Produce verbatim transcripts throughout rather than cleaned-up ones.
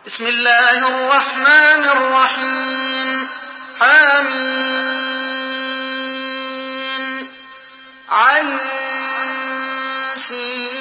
بسم الله الرحمن الرحيم. حميم عين سين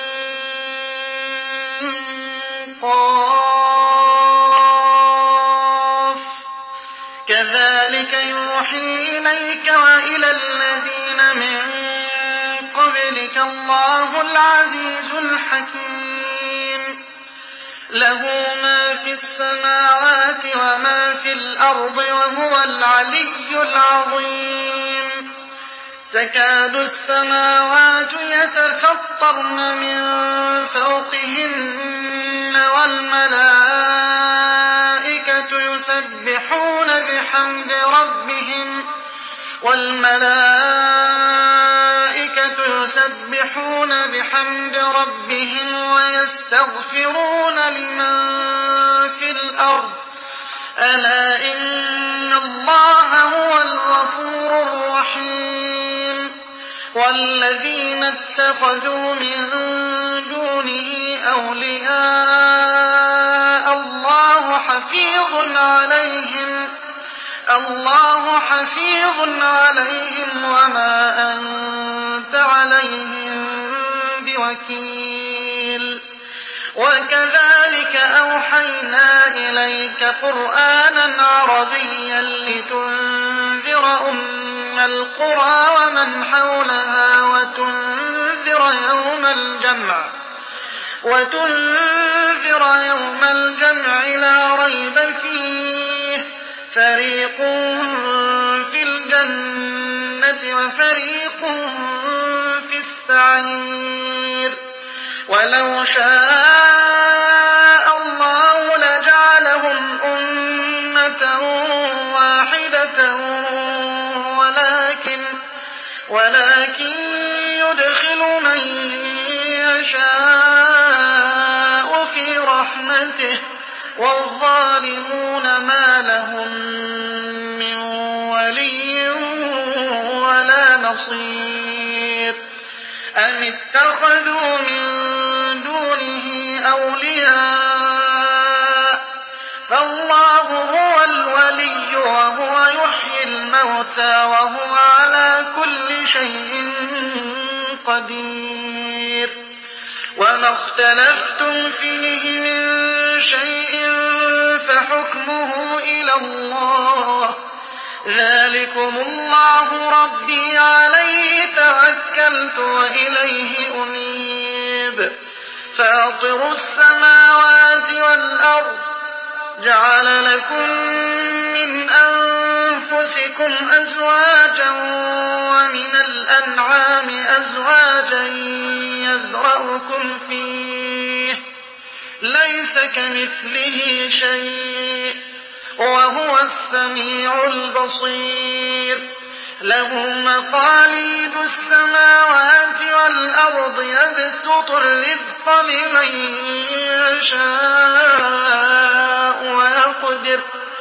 قاف كذلك يوحي إليك وإلى الذين من قبلك الله العزيز الحكيم. له ما في السماوات وما في الأرض وهو العلي العظيم. تكاد السماوات يتفطرن من فوقهن والملائكة يسبحون بحمد ربهم والملائكة يسبحون بحمد ربهم ويستغفرون لمن في الأرض ألا إن الله هو الغفور الرحيم. والذين اتخذوا من دونه أولياء الله حفيظ عليهم الله حفيظ عليهم وما أنت عليهم بوكيل. وكذلك أوحينا إليك قرآنا عربيا لتنذر أم القرى ومن حولها وتنذر يوم الجمع وتنذر يوم الجمع لا ريب فيه فريق في الجنة وفريق في السعير. ولو شاء الله لجعلهم أمة واحدة ولكن ولكن يدخل من يشاء في رحمته والظالمون ما لهم من ولي ولا نصير. أم اتخذوا من دونه أولياء فالله هو الولي وهو يحيي الموتى وهو على كل شيء قدير. وما اختلفتم فيه من شيء فحكمه إلى الله ذلكم الله ربي عليه توكلت وإليه أنيب. فاطر السماوات والأرض جعل لكم من أنفسكم أزواجا ومن الأنعام أزواجا يذرأكم فيه ليس كمثله شيء وهو السميع البصير. له مقاليد السماوات والأرض يبسط الرزق لمن يشاء ويقدر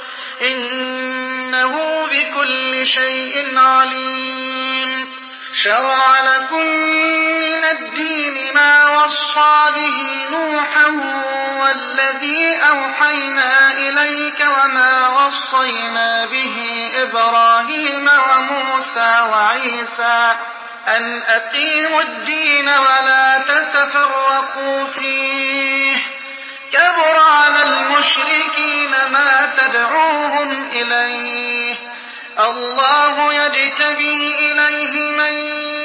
إنه بكل شيء عليم. شرع لكم من الدين ما وصى به نوحا والذي أوحينا إليك وما وصينا به إبراهيم وموسى وعيسى أن أقيموا الدين ولا تتفرقوا فيه كبر على المشركين ما تدعوهم إليه. الله يجتبي إليه من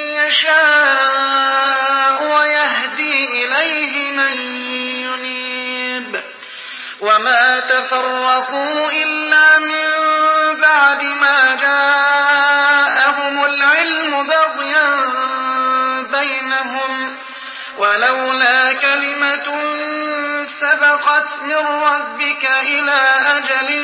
يشاء ويهدي إليه من ينيب. وما تفرقوا إلا من بعد ما جاءهم العلم بغيا بينهم ولولا كلمة سبقت من ربك إلى أجل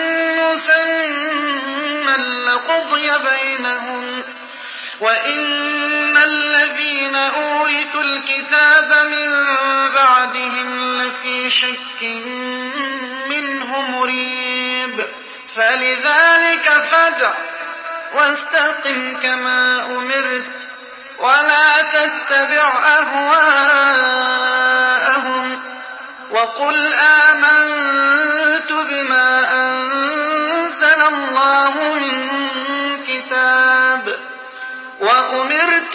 مسمى لقضي بينهم وإن الذين أورثوا الكتاب من بعدهم لفي شك منه مريب. فلذلك فادع واستقم كما أمرت ولا تتبع أهواءهم وقل آمنت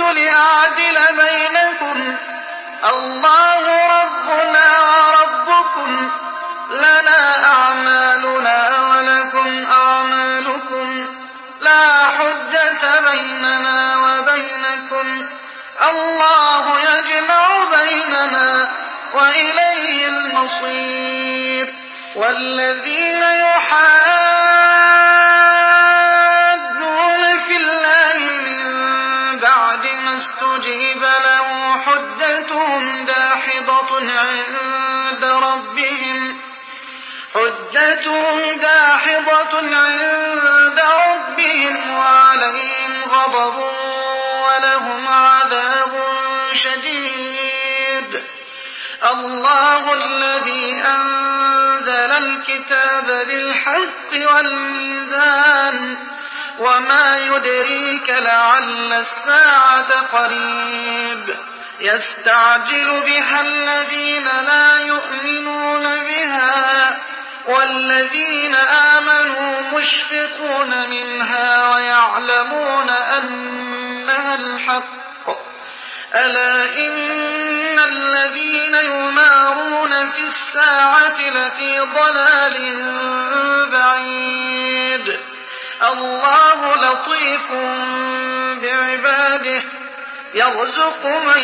لأعدل بينكم الله ربنا وربكم لنا أعمالنا ولكم أعمالكم لا حجة بيننا وبينكم الله يجمع بيننا وإليه المصير. والذين يحادون في الله من بعد ما استجيب له حجتهم داحضة عند ربهم حجتهم داحضة عند ربهم وعليهم غضب ولهم عذاب شديد. الله الذي أنزل الكتاب بالحق والميزان وما يدريك لعل الساعة قريب يستعجل بها الذين لا يؤمنون بها والذين آمنوا مشفقون منها ويعلمون أنها الحق. ألا إن الذين يمارون في الساعة لفي ضلال بعيد. الله لطيف بعباده يرزق من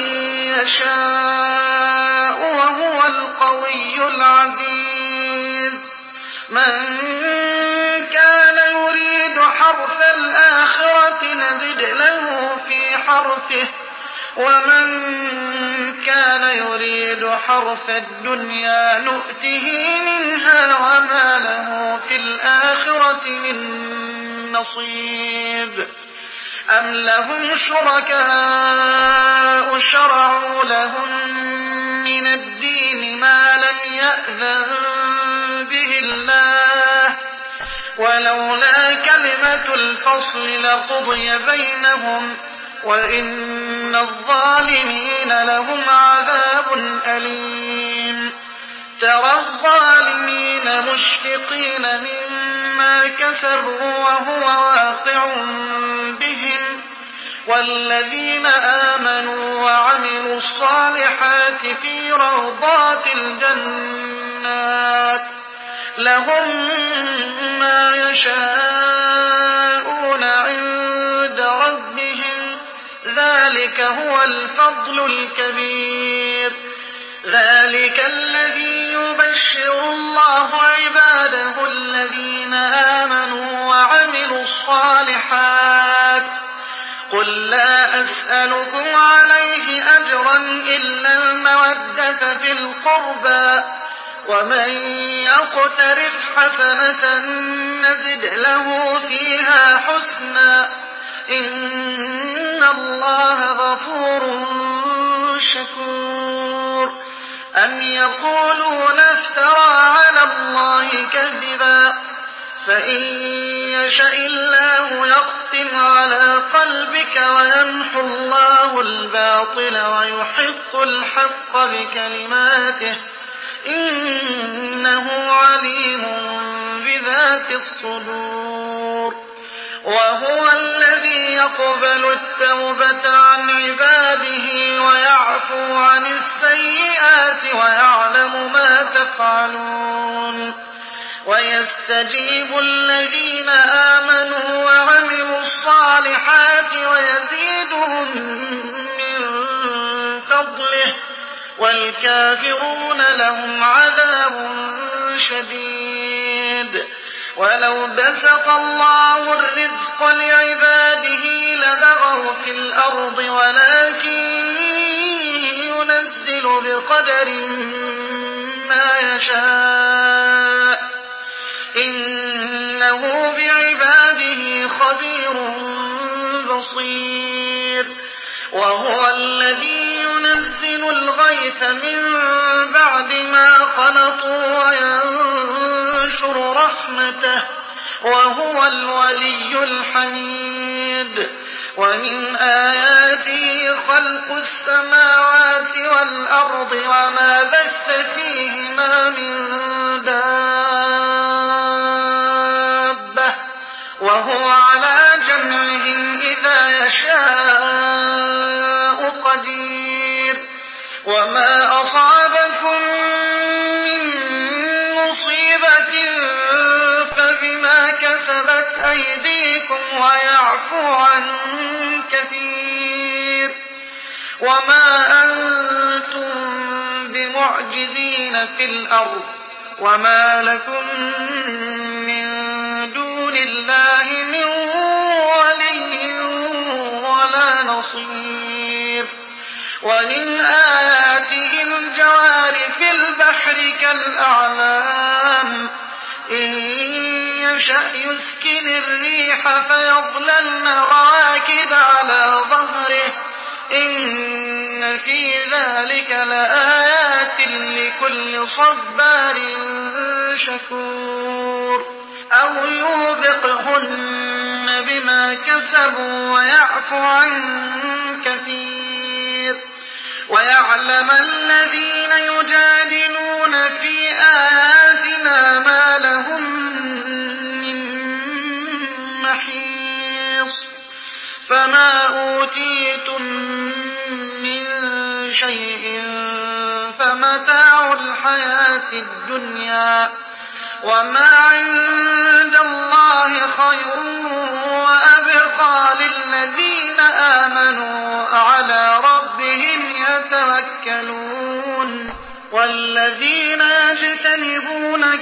يشاء وهو القوي العزيز. من كان يريد حرث الآخرة نزد له في حرثه ومن كان يريد حرث الدنيا نؤته منها وما له في الآخرة من نصيب. أم لهم شركاء شرعوا لهم من الدين ما لم يأذن به الله ولولا كلمة الفصل لقضي بينهم وإن الظالمين لهم عذاب أليم. ترى الظالمين مشفقين مما كسبوا وهو واقع بهم والذين آمنوا وعملوا الصالحات في روضات الجنات لهم ما يشاءون عند ربهم ذلك هو الفضل الكبير. ذلك الذي يبشر الله عباده الذين آمنوا وعملوا الصالحات. قل لا أسألكم عليه أجرا إلا المودة في القربى ومن يقترف حسنة نزد له فيها حسنا إن الله غفور شكور. أم يقولون افترى على الله كذبا فإن يشاء الله يختم على قلبك ويمحو الله الباطل ويحق الحق بكلماته إنه عليم بذات الصدور. وهو الذي يقبل التوبة عن عباده ويعفو عن السيئات ويعلم ما تفعلون. ويستجيب الذين آمنوا وعملوا الصالحات ويزيدهم من فضله والكافرون لهم عذاب شديد. ولو بسط الله الرزق لعباده لبغوا في الأرض ولكن ينزل بقدر ما يشاء إنه بعباده خبير بصير. وهو الذي ينزل الغيث من بعد ما قنطوا وينشر رحمته وهو الولي الحميد. ومن آياته خلق السماوات والأرض وما بث فيهما من دابة وهو على جمعهم إذا يشاء قدير وما أصابكم من مصيبة فبما كسبت أيديكم ويعفو عن كثير وما أنتم بمعجزين في الأرض وما لكم من دون الله من ولي ولا نصير ومن آياته الجوار في البحر كالأعلام إن يشأ يسكن الريح فيظللن رواكد على ظهره إن في ذلك لآيات لكل صبار شكور أو يوبقهن بما كسبوا ويعفو عن كثير ويعلم الذين يجادلون في آياتنا ما لهم من محيص فما أوتيتم من شيء فمتاع الحياة الدنيا وما عند الله خير وأبقى للذين آمنوا على ربهم يتوكلون والذين يجتنبون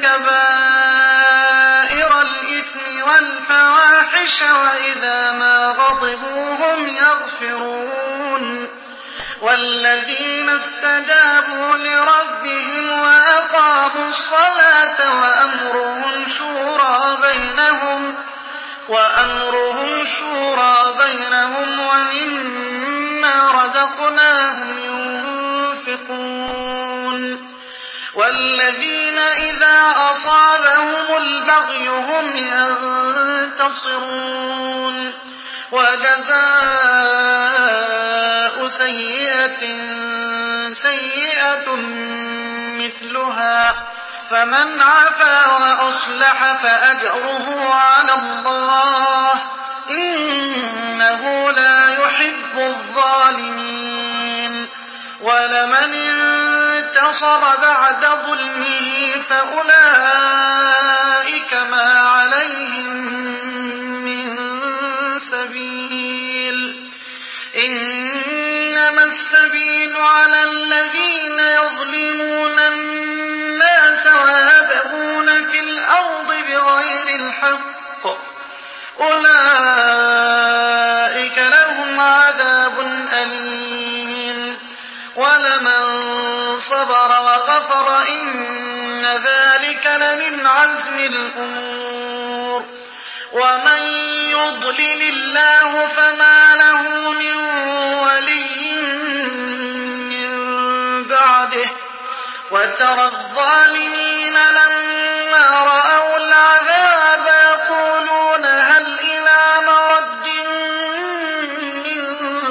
كبائر الإثم والفواحش وإذا ما غضبوا هم يغفرون والذين استجابوا لربهم وأقاموا الصلاة وأمرهم شورى بينهم وأمرهم شورى بينهم ومما رزقناهم ينفقون والذين إذا أصابهم البغي هم ينتصرون وجزاء سيئة سيئة مثلها فمن عفا وأصلح فأجره على الله إنه لا يحب الظالمين ولمن انتصر بعد ظلمه فأولئك ما عليهم من سبيل إنما السبيل على الذين يظلمون الناس ويبغون في الأرض بغير الحق أولئك لهم عذاب أليم ولمن صبر وغفر إن ذلك لمن عزم الأمور ومن يضلل الله فما له من ولي من بعده وترى الظالمين لما رأوا العذاب يقولون هل إلى مرد من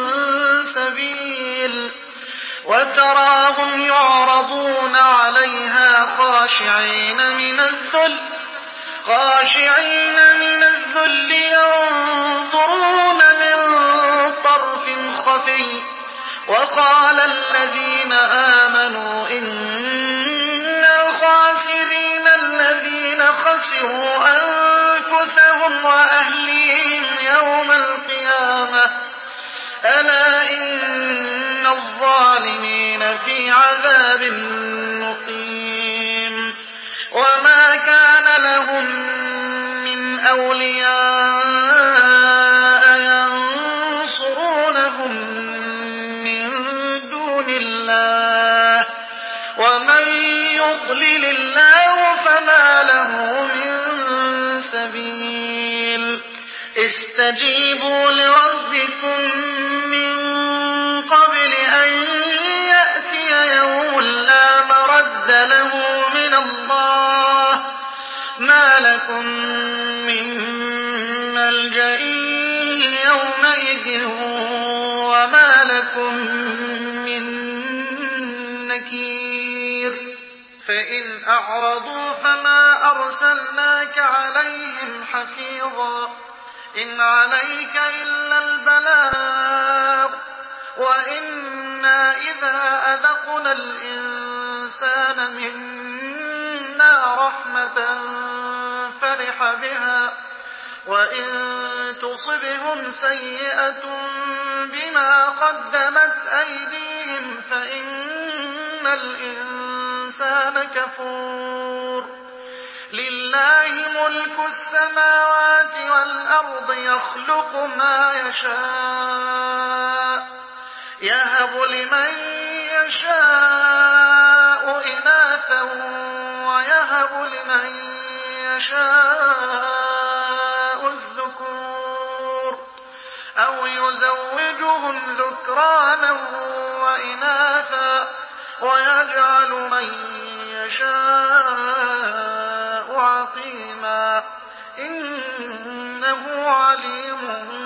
سبيل وتراهم يعرضون عليها خاشعين من الذل خاشعين من الذل ينظرون من طرف خفي وقال الذين آمنوا إنا خاسرين الذين خسروا أنفسهم وأهليهم يوم القيامة ألا إن الظالمين في عذاب مقيم وما كان لهم من أولياء ينصرونهم من دون الله ومن يضلل الله فما له من سبيل استجيبوا لربكم من قبل أن يأتي يوم لا مرد له من الله ما لكم من ملجأ يومئذ وما لكم من نكير فإن أعرضوا فما أرسلناك عليهم حفيظا إن عليك إلا البلاغ وإنا إذا أذقنا الإنسان منا رحمة فرح بها وإن تصبهم سيئة بما قدمت أيديهم فإن الإنسان كفور لله ملك السماوات والأرض يخلق ما يشاء يهب لمن يشاء إناثا ويهب لمن يشاء الذكور أو يزوجهم ذكرانا وإناثا ويجعل من يشاء عقيما إنه عليم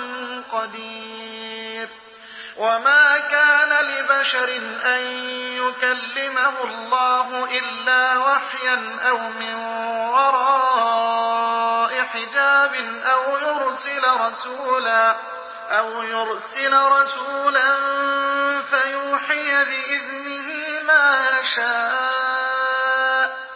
قدير وما كان لبشر أن يكلمه الله إلا وحيا أو من وراء حجاب أو يرسل رسولا أو يرسل رسولا فيوحي بإذنه ما يشاء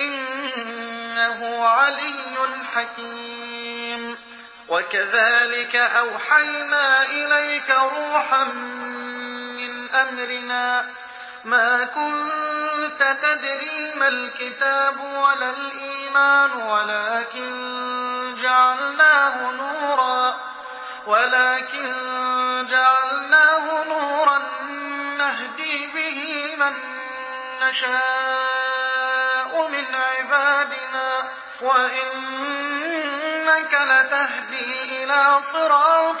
إنه علي حكيم وكذلك أوحينا إليك روحا من أمرنا ما كنت تدري ما الكتاب ولا الإيمان ولكن جعلناه نورا ولكن جعلناه نورا نهدي به من نشاء من عبادنا وإنك لتهدي إلى صراط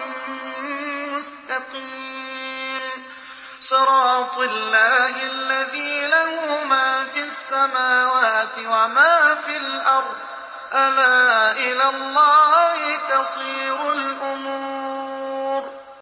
مستقيم صراط الله الذي له ما في السماوات وما في الأرض ألا إلى الله تصير الأمور